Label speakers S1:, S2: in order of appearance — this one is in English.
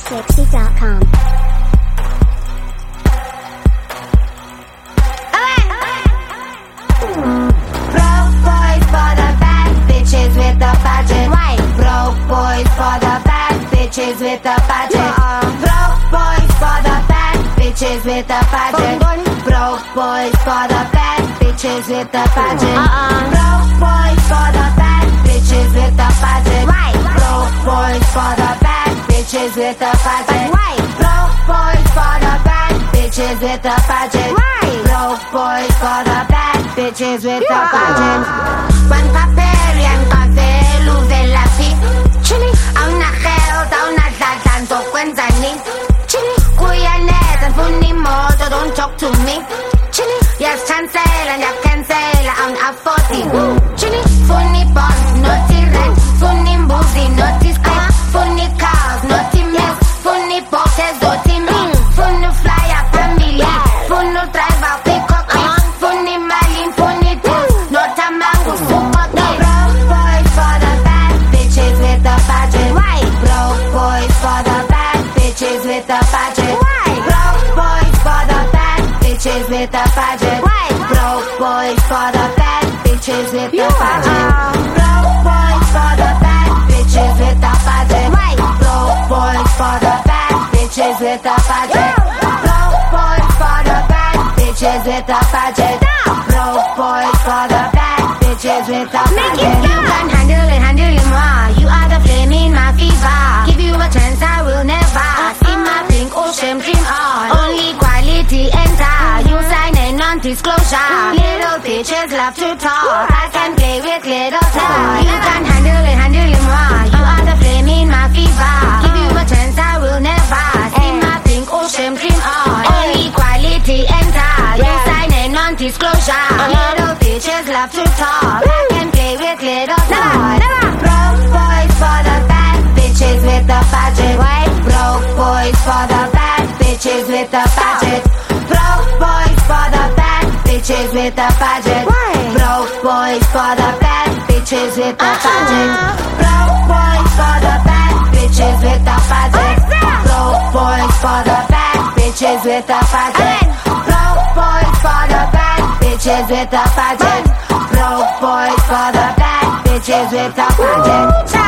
S1: Dixie.com.
S2: Broke boys for the bad bitches with the budget. Broke boys for the bad bitches with the budget. Broke boys for the bad bitches with the budget. Broke boys for the bad bitches with the budget. Broke boys for the bad bitches with the budget. Broke boys for the bad bitches with the budget. Broke boys for the bad bitches with the budget. Broke boys for the bad bitches with the budget. Buen papel y en papel de la fi. Chili, a una geld, a una tanto cuenta ni. Chili, kuya net and funny moto, don't talk to me. Chili, yes cancel and ya cancel, I'm a 40. Chili, funny boss, naughty red, funny boozy, naughty script, funny cars, naughty mess, funny boxes, naughty me, funny flyer, familia, funny driver, pick up, funny malin, funny tools, not a mango, super broke boys for the bad bitches with the budget. Broke boys for the bad bitches with the budget. Broke boys for the bad bitches with the budget. Broke boys for the bad bitches with the budget. Broke boys for the bad bitches with the budget. Broke boys for the bad bitches with the budget. Broke boys for the bad bitches with the budget. Broke boys for the bad bitches with the budget. You can handle it more. You are the flame in my fever. Give you a chance, I will never see my pink ocean dream on. Only quality enter. You sign a non-disclosure. Little bitches love to talk. I can play with little toys. You can handle it more. You are the flame in my fever. Give you a chance, I will never see my pink ocean dream on. Only quality enter. You sign a non-disclosure. Little bitches love to talk. I can play with little toys. Broke boys for the bad bitches with the budget. Broke boys for the bad bitches with the budget. Broke boys for the bad bitches with the budget. Broke boys for the bad bitches with the budget. Broke boys for the bad bitches with the budget. Broke boys for the bad bitches with the budget. Broke boys for the bad bitches with the budget. Broke boys for the bad bitches with the budget.